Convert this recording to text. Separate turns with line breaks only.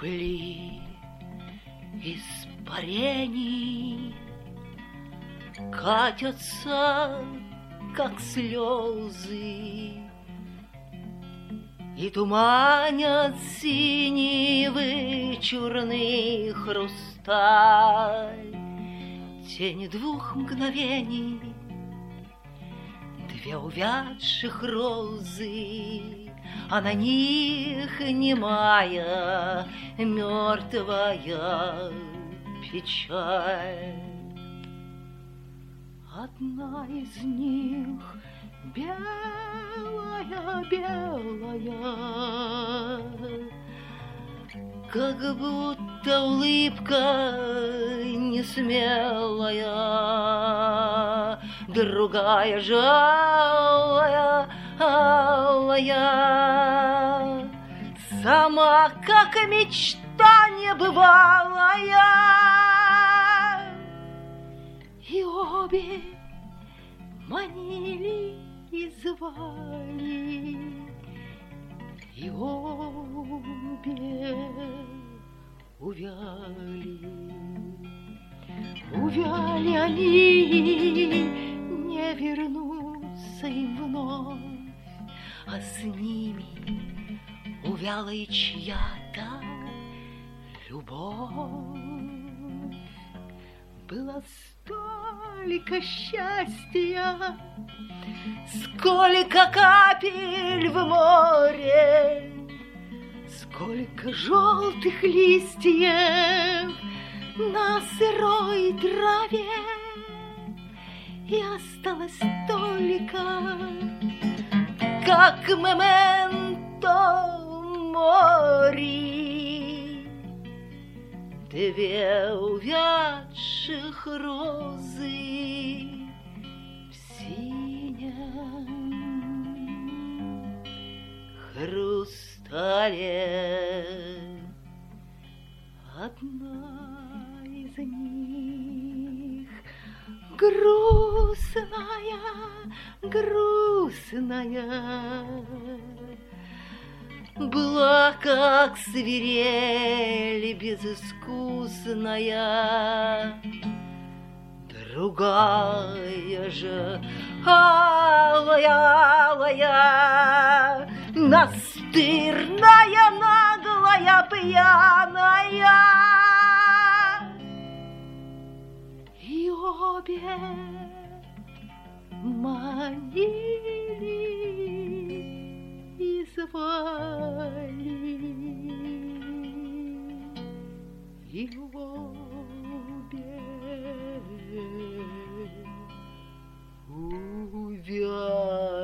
Капли испарений катятся, как слезы, и туманят синевы черный хрусталь. Тени двух мгновений, две увядших розы, а на них немая мертвая печаль. Одна из них белая, белая, как будто улыбка несмелая, другая жалая, алая, сама как мечта небывалая. И обе манили и звали, и обе увяли. Увяли они, не вернутся им вновь, а с ними увяла и чья-то любовь. Было столько счастья, сколько капель в море, сколько желтых листьев на сырой траве, и осталось только, как мементо мори, две увядших розы в синем хрустале. Одна из них грустная, грустная, была как свирель безыскусная. Другая же алая, алая, настырная, наглая, пьяная. И обе манили и звали, и обе увяли.